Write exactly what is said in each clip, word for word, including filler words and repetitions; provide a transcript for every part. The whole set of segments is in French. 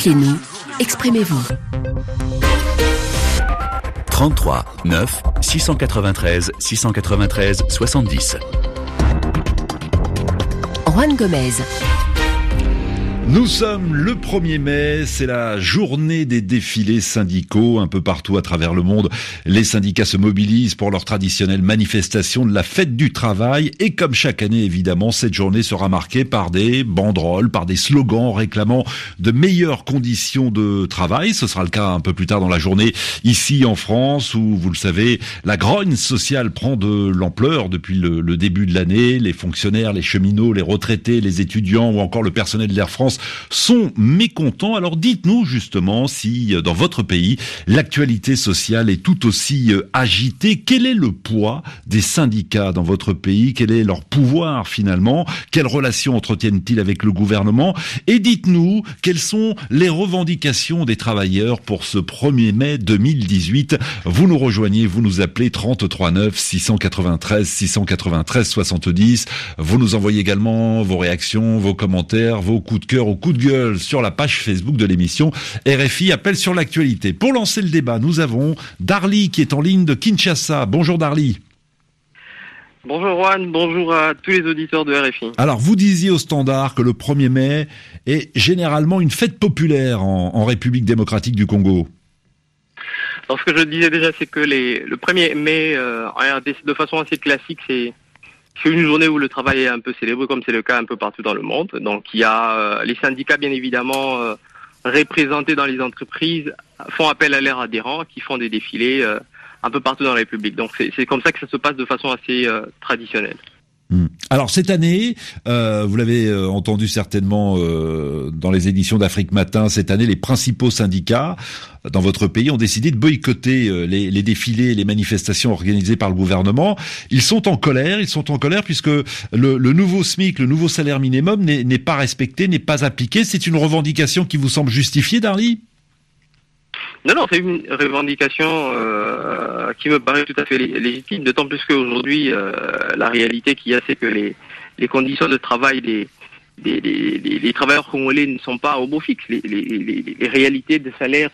Appelez-nous, exprimez-vous. trente-trois neuf six cent quatre-vingt-treize six cent quatre-vingt-treize soixante-dix. Juan Gomez. Nous sommes le premier mai, c'est la journée des défilés syndicaux. Un peu partout à travers le monde, les syndicats se mobilisent pour leur traditionnelle manifestation de la fête du travail. Et comme chaque année, évidemment, cette journée sera marquée par des banderoles, par des slogans réclamant de meilleures conditions de travail. Ce sera le cas un peu plus tard dans la journée ici en France, où, vous le savez, la grogne sociale prend de l'ampleur depuis le, le début de l'année. Les fonctionnaires, les cheminots, les retraités, les étudiants ou encore le personnel d'Air France sont mécontents. Alors dites-nous justement si dans votre pays l'actualité sociale est tout aussi agitée. Quel est le poids des syndicats dans votre pays? Quel est leur pouvoir finalement? Quelles relations entretiennent-ils avec le gouvernement? Et dites-nous quelles sont les revendications des travailleurs pour ce premier mai deux mille dix-huit. Vous nous rejoignez, vous nous appelez trente-trois neuf six cent quatre-vingt-treize six cent quatre-vingt-treize soixante-dix. Vous nous envoyez également vos réactions, vos commentaires, vos coups de cœur au coup de gueule sur la page Facebook de l'émission R F I Appel sur l'actualité. Pour lancer le débat, nous avons Darly qui est en ligne de Kinshasa. Bonjour Darly. Bonjour Juan, bonjour à tous les auditeurs de R F I. Alors vous disiez au Standard que le premier mai est généralement une fête populaire en, en République démocratique du Congo. Alors ce que je disais déjà, c'est que les, le premier mai, euh, en R D C, de façon assez classique, c'est C'est une journée où le travail est un peu célébré, comme c'est le cas un peu partout dans le monde. Donc il y a euh, les syndicats, bien évidemment, euh, représentés dans les entreprises, font appel à leurs adhérents, qui font des défilés euh, un peu partout dans la République. Donc c'est, c'est comme ça que ça se passe de façon assez euh, traditionnelle. Alors cette année, euh, vous l'avez euh, entendu certainement euh, dans les éditions d'Afrique Matin, cette année les principaux syndicats dans votre pays ont décidé de boycotter euh, les, les défilés, les manifestations organisées par le gouvernement. Ils sont en colère, ils sont en colère puisque le, le nouveau SMIC, le nouveau salaire minimum n'est, n'est pas respecté, n'est pas appliqué. C'est une revendication qui vous semble justifiée, Darly ? Non, non, c'est une revendication euh, qui me paraît tout à fait légitime, d'autant plus qu'aujourd'hui, euh, la réalité qu'il y a, c'est que les, les conditions de travail des, des, des, des, des travailleurs congolais ne sont pas au beau fixe. Les, les, les, les réalités de salaire.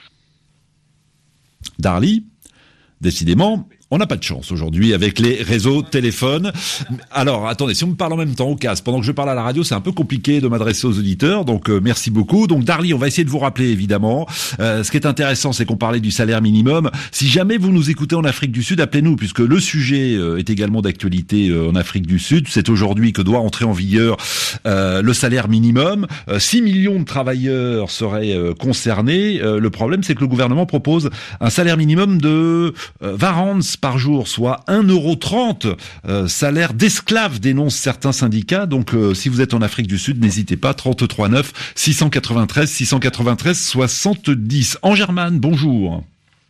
Darly, décidément, on n'a pas de chance aujourd'hui avec les réseaux téléphones. Alors, attendez, si on me parle en même temps au casque, pendant que je parle à la radio, c'est un peu compliqué de m'adresser aux auditeurs, donc euh, merci beaucoup. Donc Darly, on va essayer de vous rappeler évidemment. Euh, ce qui est intéressant, c'est qu'on parlait du salaire minimum. Si jamais vous nous écoutez en Afrique du Sud, appelez-nous, puisque le sujet euh, est également d'actualité euh, en Afrique du Sud. C'est aujourd'hui que doit entrer en vigueur euh, le salaire minimum. Euh, six millions de travailleurs seraient euh, concernés. Euh, le problème, c'est que le gouvernement propose un salaire minimum de euh, vingt rands par jour, soit un euro trente, euh, salaire d'esclave, dénoncent certains syndicats. Donc euh, si vous êtes en Afrique du Sud, n'hésitez pas, trente-trois neuf six cent quatre-vingt-treize six cent quatre-vingt-treize soixante-dix. Angerman, bonjour.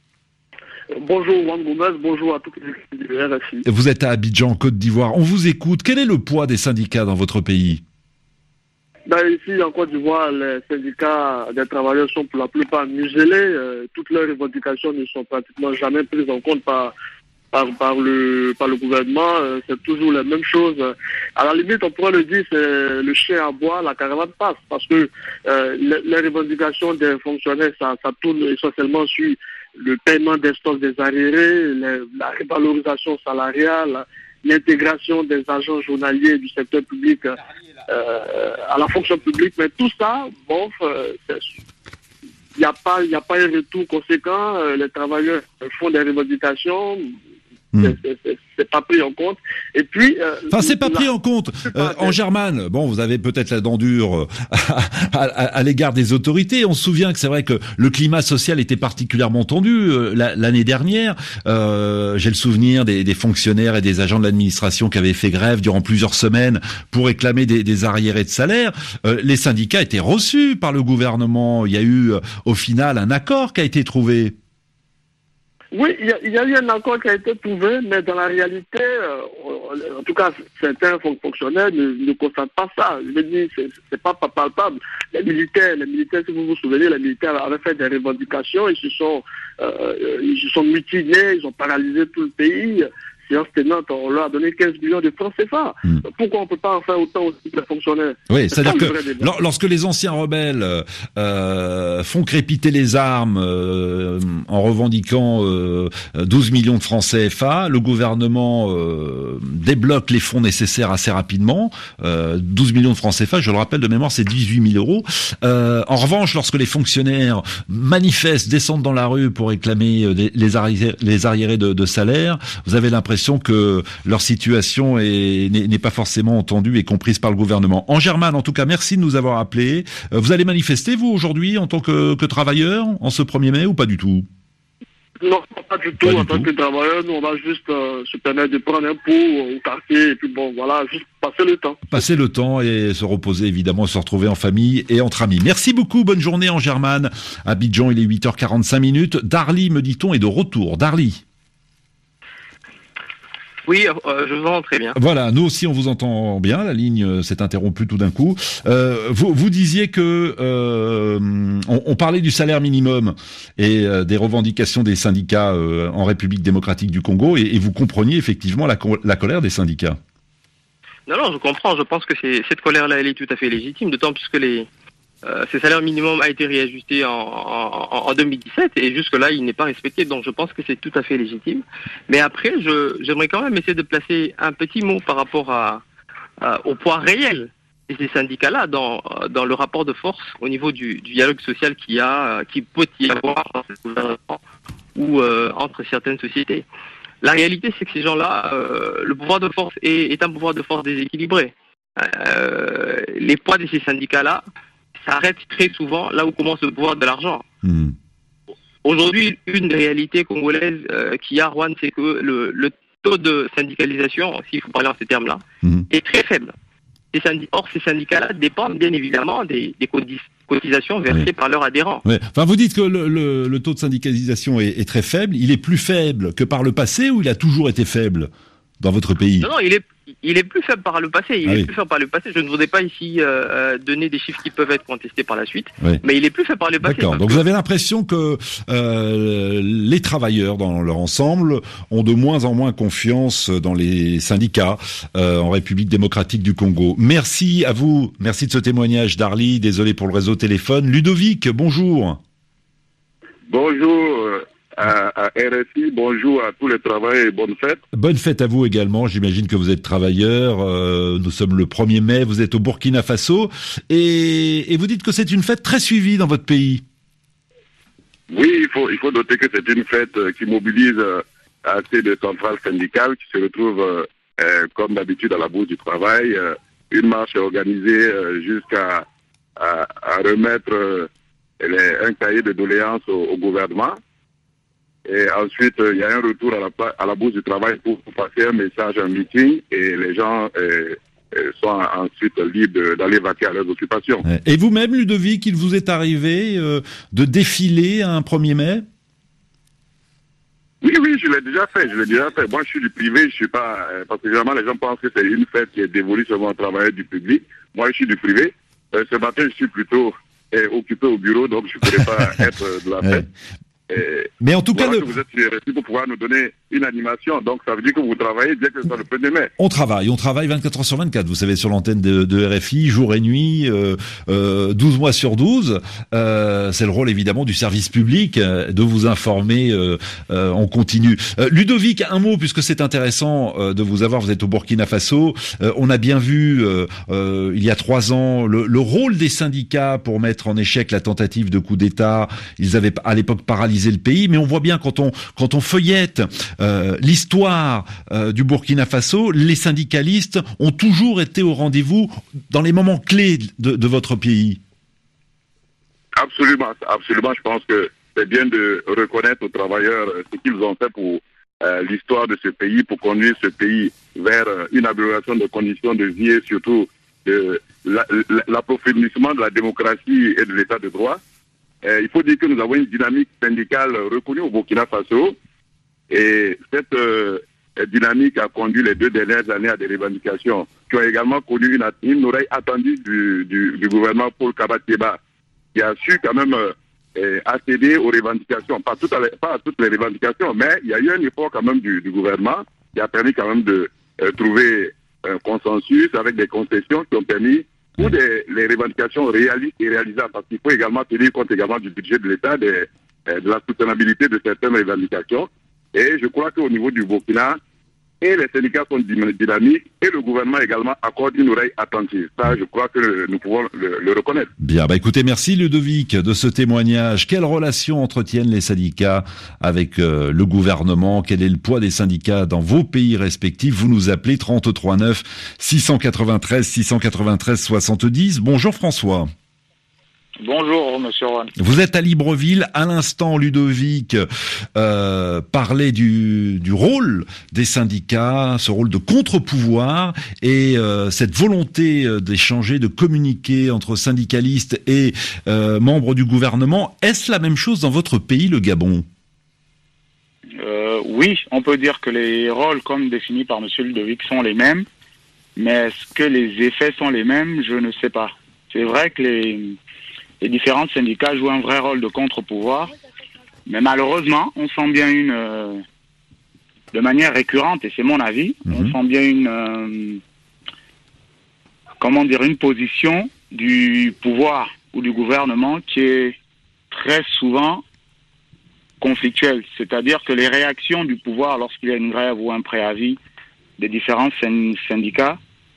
Bonjour Juan Gomez, bonjour à toutes les équipes de R F I. Vous êtes à Abidjan, Côte d'Ivoire. On vous écoute. Quel est le poids des syndicats dans votre pays ? Ben, ici, en Côte d'Ivoire, les syndicats des travailleurs sont pour la plupart muselés. Euh, toutes leurs revendications ne sont pratiquement jamais prises en compte par Par, par le par le gouvernement, euh, c'est toujours la même chose. À la limite, on pourrait le dire, c'est le chien à bois, la caravane passe, parce que euh, les, les revendications des fonctionnaires, ça, ça tourne essentiellement sur le paiement des stocks des arriérés, les, la revalorisation salariale, l'intégration des agents journaliers du secteur public euh, à la fonction publique, mais tout ça, bon, euh, il n'y a pas, il n'y a pas un retour conséquent. Euh, les travailleurs font des revendications. Mmh. C'est, c'est, c'est pas pris en compte. Et puis, euh, enfin, c'est pas la... pris en compte. Euh, Angerman, bon, vous avez peut-être la dent dure à, à, à l'égard des autorités. On se souvient que c'est vrai que le climat social était particulièrement tendu euh, la, l'année dernière. Euh, j'ai le souvenir des, des fonctionnaires et des agents de l'administration qui avaient fait grève durant plusieurs semaines pour réclamer des, des arriérés de salaire. Euh, les syndicats étaient reçus par le gouvernement. Il y a eu, euh, au final, un accord qui a été trouvé. Oui, il y, y a eu un accord qui a été trouvé, mais dans la réalité, euh, en tout cas, certains fonctionnaires ne, ne constatent pas ça. Je veux dire, c'est, c'est pas palpable. Les militaires, les militaires, si vous vous souvenez, les militaires avaient fait des revendications, ils se sont, euh, ils se sont mutinés, ils ont paralysé tout le pays. séance tenante, on leur a donné quinze millions de francs C F A. Mmh. Pourquoi on ne peut pas en faire autant aussi que les fonctionnaires? Oui, c'est-à-dire que lor- lorsque les anciens rebelles euh, font crépiter les armes euh, en revendiquant euh, douze millions de francs C F A, le gouvernement euh, débloque les fonds nécessaires assez rapidement. Euh, douze millions de francs C F A, je le rappelle de mémoire, c'est dix-huit mille euros. Euh, en revanche, lorsque les fonctionnaires manifestent, descendent dans la rue pour réclamer les, les, arriérés, les arriérés de, de salaire, vous avez l'impression que leur situation est, n'est, n'est pas forcément entendue et comprise par le gouvernement. En Germane, en tout cas, merci de nous avoir appelés. Euh, vous allez manifester, vous, aujourd'hui, en tant que, que travailleur, en ce premier mai, ou pas du tout? Non, pas du tout. Pas en du tant tout. que travailleur, nous, on va juste euh, se permettre de prendre un pot au quartier, et puis bon, voilà, juste passer le temps. Passer le temps et se reposer, évidemment, se retrouver en famille et entre amis. Merci beaucoup, bonne journée en Germane. Abidjan, il est huit heures quarante-cinq minutes. Darly, me dit-on, est de retour. Darly. Oui, euh, je vous entends très bien. Voilà, nous aussi on vous entend bien, la ligne s'est interrompue tout d'un coup. Euh, vous, vous disiez que euh, on, on parlait du salaire minimum et euh, des revendications des syndicats euh, en République démocratique du Congo et, et vous compreniez effectivement la, la colère des syndicats. Non, non, je comprends, je pense que c'est, cette colère-là, elle est tout à fait légitime, d'autant plus que les... Euh, ce salaire minimum a été réajusté en, en, en deux mille dix-sept et jusque-là, il n'est pas respecté. Donc, je pense que c'est tout à fait légitime. Mais après, je, j'aimerais quand même essayer de placer un petit mot par rapport à, à, au poids réel de ces syndicats-là dans, dans le rapport de force au niveau du, du dialogue social qu'il y a, qui peut y avoir dans ce gouvernement ou euh, entre certaines sociétés. La réalité, c'est que ces gens-là, euh, le pouvoir de force est, est un pouvoir de force déséquilibré. Euh, les poids de ces syndicats-là s'arrête très souvent là où commence le pouvoir de l'argent. Mmh. Aujourd'hui, une des réalités congolaises euh, qu'il y a, Juan, c'est que le, le taux de syndicalisation, s'il faut parler en ces termes-là, mmh. est très faible. Ces syndi- Or, ces syndicats-là dépendent bien évidemment des, des cotisations versées oui. par leurs adhérents. Oui. Enfin, vous dites que le, le, le taux de syndicalisation est, est très faible. Il est plus faible que par le passé ou il a toujours été faible dans votre pays? Non, non, il est... Il est plus faible par le passé. Il ah est oui. plus faible par le passé. Je ne voudrais pas ici euh, donner des chiffres qui peuvent être contestés par la suite, oui. mais il est plus faible par le passé. D'accord. Donc que... vous avez l'impression que euh, les travailleurs dans leur ensemble ont de moins en moins confiance dans les syndicats euh, en République démocratique du Congo. Merci à vous. Merci de ce témoignage, Darly. Désolé pour le réseau téléphone. Ludovic, bonjour. Bonjour. À, à R S I, bonjour à tous les travailleurs et bonne fête. Bonne fête à vous également, j'imagine que vous êtes travailleur, euh, nous sommes le premier mai, vous êtes au Burkina Faso, et, et vous dites que c'est une fête très suivie dans votre pays. Oui, il faut, il faut noter que c'est une fête qui mobilise euh, assez de centrales syndicales qui se retrouvent euh, euh, comme d'habitude à la Bourse du Travail. Euh, une marche est organisée euh, jusqu'à à, à remettre euh, les, un cahier de doléances au, au gouvernement. Et ensuite, il euh, y a un retour à la, à la Bourse du Travail pour, pour passer un message, un meeting, et les gens euh, euh, sont ensuite libres d'aller vaquer à leurs occupations. Et vous-même, Ludovic, il vous est arrivé euh, de défiler un premier mai? Oui, oui, je l'ai déjà fait, je l'ai déjà fait. Moi, je suis du privé, je suis pas... Euh, parce que généralement, les gens pensent que c'est une fête qui est dévolue seulement aux travailleurs du public. Moi, je suis du privé. Euh, ce matin, je suis plutôt euh, occupé au bureau, donc je ne pourrais pas être de la fête. Et mais en tout voilà cas, le... que vous êtes sur R S I pour pouvoir nous donner une animation. Donc, ça veut dire que vous travaillez bien que ce soit le premier mai. On travaille, on travaille vingt-quatre heures sur vingt-quatre. Vous savez, sur l'antenne de, de R F I, jour et nuit, euh, euh, douze mois sur douze. Euh, c'est le rôle, évidemment, du service public euh, de vous informer euh, euh, en continu. Euh, Ludovic, un mot, puisque c'est intéressant euh, de vous avoir. Vous êtes au Burkina Faso. Euh, on a bien vu, euh, euh, il y a trois ans, le, le rôle des syndicats pour mettre en échec la tentative de coup d'État. Ils avaient, à l'époque, paralysé le pays, mais on voit bien quand on quand on feuillette euh, l'histoire euh, du Burkina Faso, les syndicalistes ont toujours été au rendez-vous dans les moments clés de, de votre pays. Absolument, absolument. Je pense que c'est bien de reconnaître aux travailleurs ce qu'ils ont fait pour euh, l'histoire de ce pays, pour conduire ce pays vers une amélioration de conditions de vie et surtout de la, la, l'approfondissement de la démocratie et de l'état de droit. Euh, il faut dire que nous avons une dynamique syndicale reconnue au Burkina Faso et cette euh, dynamique a conduit les deux dernières années à des revendications qui ont également connu une, une oreille attendue du, du, du gouvernement Paul Kabatieba qui a su quand même euh, accéder aux revendications, pas, tout à les, pas à toutes les revendications, mais il y a eu un effort quand même du, du gouvernement qui a permis quand même de euh, trouver un consensus avec des concessions qui ont permis pour des, les revendications réalistes et réalisables, parce qu'il faut également tenir compte également du budget de l'État, de, de la soutenabilité de certaines revendications. Et je crois qu'au niveau du Burkina, et les syndicats sont dynamiques et le gouvernement également accorde une oreille attentive. Ça, je crois que nous pouvons le, le reconnaître. Bien, bah écoutez, merci Ludovic de ce témoignage. Quelle relation entretiennent les syndicats avec euh, le gouvernement? Quel est le poids des syndicats dans vos pays respectifs? Vous nous appelez trente-trois neuf six cent quatre-vingt-treize six cent quatre-vingt-treize soixante-dix. Bonjour François. Bonjour, monsieur Rouen. Vous êtes à Libreville. À l'instant, Ludovic euh, parlait du, du rôle des syndicats, ce rôle de contre-pouvoir et euh, cette volonté d'échanger, de communiquer entre syndicalistes et euh, membres du gouvernement. Est-ce la même chose dans votre pays, le Gabon? euh, Oui, on peut dire que les rôles, comme définis par monsieur Ludovic, sont les mêmes. Mais est-ce que les effets sont les mêmes? Je ne sais pas. C'est vrai que les... Les différents syndicats jouent un vrai rôle de contre-pouvoir, mais malheureusement, on sent bien une, euh, de manière récurrente, et c'est mon avis, mmh. on sent bien une, euh, comment dire, une position du pouvoir ou du gouvernement qui est très souvent conflictuelle. C'est-à-dire que les réactions du pouvoir lorsqu'il y a une grève ou un préavis des différents syndicats,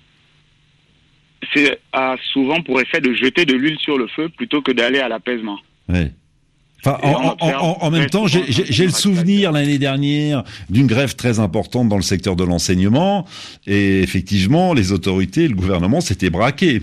c'est a souvent pour effet de jeter de l'huile sur le feu plutôt que d'aller à l'apaisement. Oui. Enfin, en, en, en, en même temps, j'ai, j'ai, j'ai le souvenir l'année dernière d'une grève très importante dans le secteur de l'enseignement, et effectivement, les autorités, le gouvernement s'étaient braqués.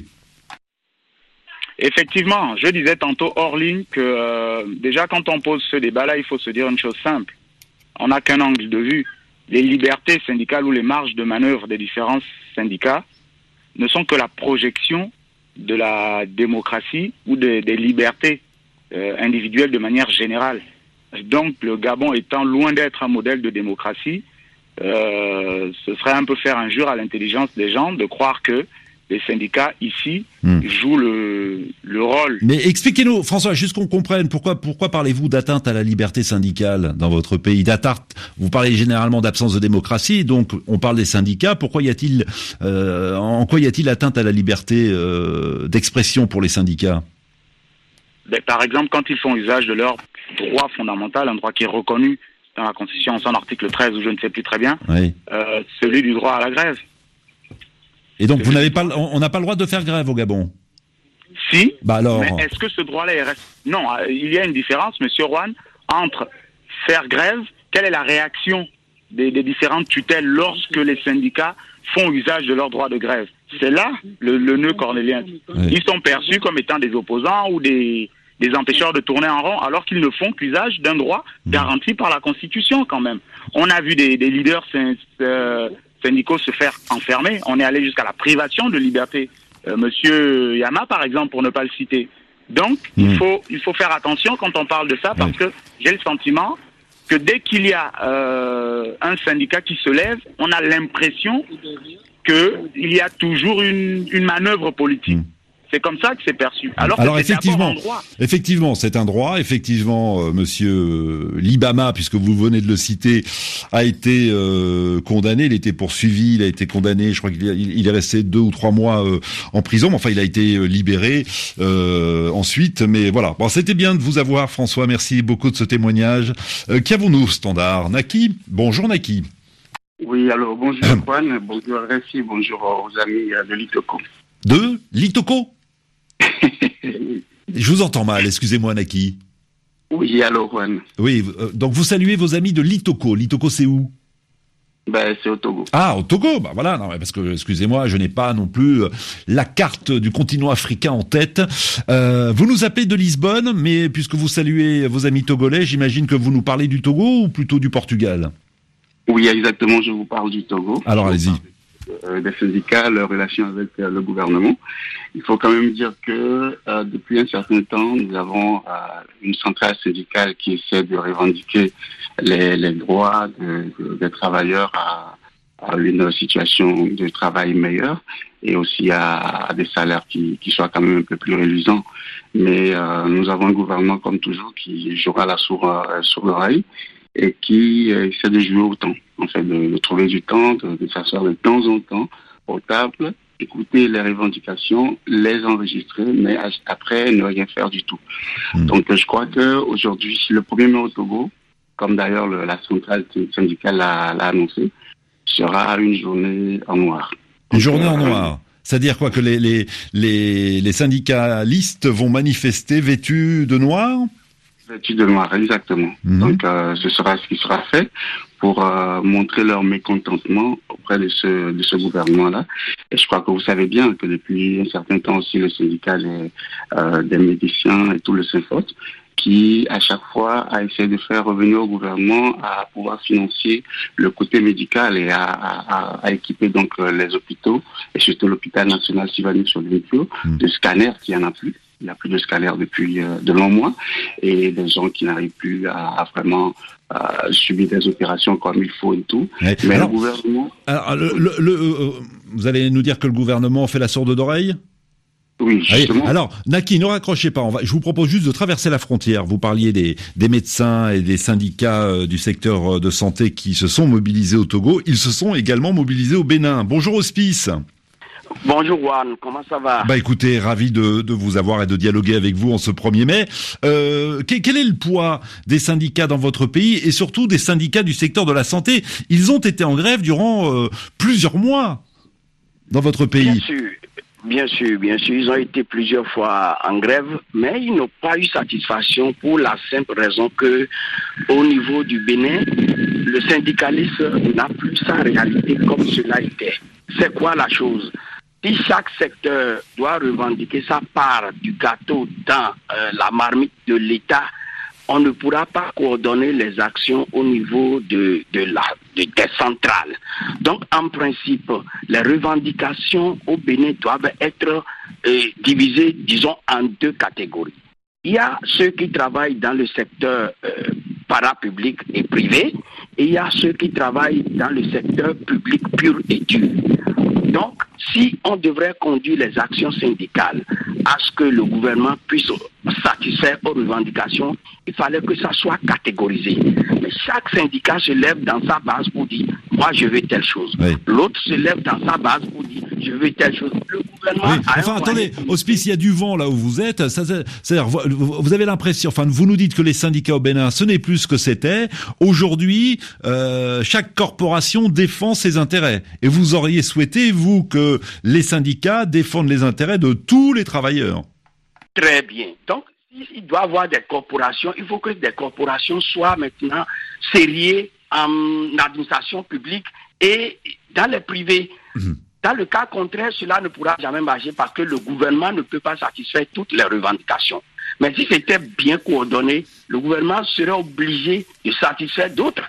Effectivement, je disais tantôt hors ligne que euh, déjà quand on pose ce débat-là, il faut se dire une chose simple. On n'a qu'un angle de vue. Les libertés syndicales ou les marges de manœuvre des différents syndicats ne sont que la projection de la démocratie ou de, des libertés euh, individuelles de manière générale. Donc le Gabon étant loin d'être un modèle de démocratie, euh, ce serait un peu faire injure à l'intelligence des gens de croire que les syndicats ici mmh. jouent le, le rôle. Mais expliquez-nous, François, juste qu'on comprenne, pourquoi, pourquoi parlez-vous d'atteinte à la liberté syndicale dans votre pays? D'atteinte, vous parlez généralement d'absence de démocratie, donc on parle des syndicats. Pourquoi y a-t-il, euh, en quoi y a-t-il atteinte à la liberté euh, d'expression pour les syndicats? Ben, par exemple, quand ils font usage de leur droit fondamental, un droit qui est reconnu dans la Constitution, en son article treize, ou je ne sais plus très bien, oui. euh, celui du droit à la grève. Et donc, vous n'avez pas, on n'a pas le droit de faire grève au Gabon? Si. Bah alors. Mais est-ce que ce droit-là est reste... Non, il y a une différence, monsieur Rouen, entre faire grève, quelle est la réaction des, des différentes tutelles lorsque les syndicats font usage de leur droit de grève? C'est là le, le nœud cornélien. Oui. Ils sont perçus comme étant des opposants ou des, des empêcheurs de tourner en rond, alors qu'ils ne font qu'usage d'un droit garanti par la Constitution quand même. On a vu des, des leaders euh, syndicaux se faire enfermer. On est allé jusqu'à la privation de liberté. Euh, Monsieur Yama, par exemple, pour ne pas le citer. Donc, mmh. il faut il faut faire attention quand on parle de ça, parce oui. que j'ai le sentiment que dès qu'il y a euh, un syndicat qui se lève, on a l'impression qu'il y a toujours une, une manœuvre politique. Mmh. C'est comme ça que c'est perçu. Alors, Alors que effectivement, un droit. effectivement, c'est un droit. Effectivement, euh, Monsieur Libama, puisque vous venez de le citer, a été euh, condamné. Il a été poursuivi. Il a été condamné. Je crois qu'il il, il est resté deux ou trois mois euh, en prison. Enfin, il a été euh, libéré euh, ensuite. Mais voilà. Bon, c'était bien de vous avoir, François. Merci beaucoup de ce témoignage. Euh, Qu'avons-nous, Standard? Naki. Bonjour, Naki. Oui, alors bonjour Juan, bonjour Réfi, bonjour aux amis de Litoko. De Litoko? Je vous entends mal, excusez-moi Naki. Oui, allô Juan. Oui, euh, donc vous saluez vos amis de Litoko. Litoko c'est où? Ben, c'est au Togo. Ah, au Togo, bah voilà, non, parce que, excusez-moi, je n'ai pas non plus la carte du continent africain en tête. Euh, vous nous appelez de Lisbonne, mais puisque vous saluez vos amis togolais, j'imagine que vous nous parlez du Togo ou plutôt du Portugal? Oui, exactement, je vous parle du Togo. Alors, allez-y. Euh, des syndicats, leur relation avec euh, le gouvernement. Il faut quand même dire que euh, depuis un certain temps, nous avons euh, une centrale syndicale qui essaie de revendiquer les, les droits de, de, des travailleurs à, à une situation de travail meilleure et aussi à, à des salaires qui, qui soient quand même un peu plus réduisants. Mais euh, nous avons un gouvernement, comme toujours, qui jouera la sourde euh, sur l'oreille et qui euh, essaie de jouer au temps, en fait, de, de trouver du temps, de, de s'asseoir de temps en temps aux tables, écouter les revendications, les enregistrer, mais après ne rien faire du tout. Mmh. Donc je crois que aujourd'hui, le premier mai au Togo, comme d'ailleurs le, la centrale syndicale l'a, l'a annoncé, sera une journée en noir. Une Donc, journée euh, en noir. C'est-à-dire quoi, que les, les, les, les syndicalistes vont manifester vêtus de noir? Vêtus de noir, exactement. Mmh. Donc euh, ce sera ce qui sera fait pour euh, montrer leur mécontentement auprès de ce de ce gouvernement-là. Et je crois que vous savez bien que depuis un certain temps aussi, le syndicat des, euh, des médecins et tout le Synfot, qui à chaque fois a essayé de faire revenir au gouvernement à pouvoir financer le côté médical et à, à, à équiper donc les hôpitaux, et surtout l'hôpital national Sylvanus Olympio, mmh. de scanners qui en a plus. Il n'y a plus de scanners depuis euh, de longs mois, et des gens qui n'arrivent plus à, à vraiment à subir des opérations comme il faut et tout. Ouais. Mais alors, le gouvernement... Alors, le, le, le, euh, vous allez nous dire que le gouvernement fait la sourde d'oreille ? Oui, justement. Alors, Naki, ne raccrochez pas. On va, je vous propose juste de traverser la frontière. Vous parliez des, des médecins et des syndicats euh, du secteur de santé qui se sont mobilisés au Togo. Ils se sont également mobilisés au Bénin. Bonjour Hospice. Bonjour Juan, comment ça va? Bah écoutez, ravi de, de vous avoir et de dialoguer avec vous en ce premier mai. Euh, quel, quel est le poids des syndicats dans votre pays et surtout des syndicats du secteur de la santé? Ils ont été en grève durant euh, plusieurs mois dans votre pays. Bien sûr, bien sûr, bien sûr. Ils ont été plusieurs fois en grève, mais ils n'ont pas eu satisfaction pour la simple raison que, au niveau du Bénin, le syndicalisme n'a plus sa réalité comme cela était. C'est quoi la chose? Si chaque secteur doit revendiquer sa part du gâteau dans euh, la marmite de l'État, on ne pourra pas coordonner les actions au niveau de, de la de, des centrales. Donc, en principe, les revendications au Bénin doivent être euh, divisées, disons, en deux catégories. Il y a ceux qui travaillent dans le secteur euh, parapublic et privé, et il y a ceux qui travaillent dans le secteur public pur et dur. Donc, si on devrait conduire les actions syndicales à ce que le gouvernement puisse satisfaire aux revendications, il fallait que ça soit catégorisé. Mais chaque syndicat se lève dans sa base pour dire « moi je veux telle chose oui. ». L'autre se lève dans sa base pour dire « je veux telle chose ». Le gouvernement oui. Enfin, attendez, Hospice, il y a du vent là où vous êtes. Ça, c'est-à-dire, vous avez l'impression, enfin, vous nous dites que les syndicats au Bénin, ce n'est plus ce que c'était. Aujourd'hui, euh, chaque corporation défend ses intérêts. Et vous auriez souhaité, vous, que les syndicats défendent les intérêts de tous les travailleurs. Très bien. Donc, il doit y avoir des corporations. Il faut que des corporations soient maintenant sérieuses en administration publique et dans les privés. Mmh. Dans le cas contraire, cela ne pourra jamais marcher parce que le gouvernement ne peut pas satisfaire toutes les revendications. Mais si c'était bien coordonné, le gouvernement serait obligé de satisfaire d'autres.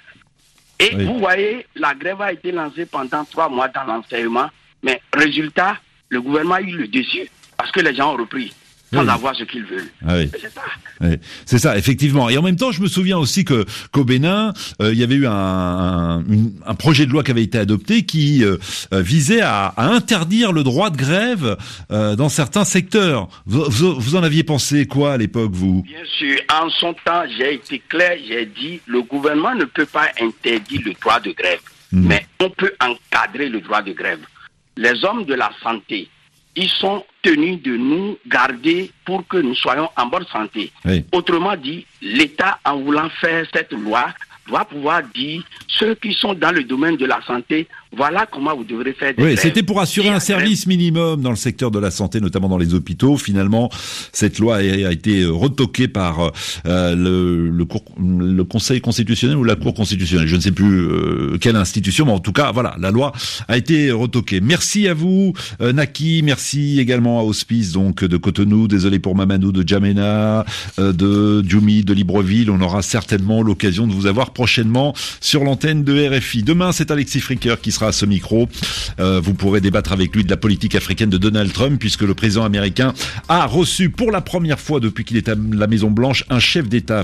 Et oui. Vous voyez, la grève a été lancée pendant trois mois dans l'enseignement, mais résultat, le gouvernement a eu le dessus parce que les gens ont repris. Sans oui. avoir ce qu'ils veulent. Ah oui. C'est ça. Oui. C'est ça, effectivement. Et en même temps, je me souviens aussi que qu'au Bénin, euh, il y avait eu un, un, une, un projet de loi qui avait été adopté qui euh, visait à, à interdire le droit de grève euh, dans certains secteurs. Vous, vous, vous en aviez pensé quoi à l'époque, vous? Bien sûr. En son temps, j'ai été clair, j'ai dit le gouvernement ne peut pas interdire le droit de grève, mmh. mais on peut encadrer le droit de grève. Les hommes de la santé, ils sont tenus de nous garder pour que nous soyons en bonne santé. Oui. Autrement dit, l'État, en voulant faire cette loi, doit pouvoir dire ceux qui sont dans le domaine de la santé, voilà comment vous devrez faire des Oui, grèves. C'était pour assurer un service minimum dans le secteur de la santé, notamment dans les hôpitaux. Finalement, cette loi a été retoquée par euh, le, le, cour, le Conseil constitutionnel ou la Cour constitutionnelle. Je ne sais plus euh, quelle institution, mais en tout cas, voilà, la loi a été retoquée. Merci à vous, euh, Naki. Merci également à Hospice, donc de Cotonou. Désolé pour Mamadou de Djamena, euh, de Djoumi, de Libreville. On aura certainement l'occasion de vous avoir prochainement sur l'antenne de R F I. Demain, c'est Alexis Fricker qui sera à ce micro. Euh, vous pourrez débattre avec lui de la politique africaine de Donald Trump, puisque le président américain a reçu pour la première fois depuis qu'il est à la Maison Blanche un chef d'État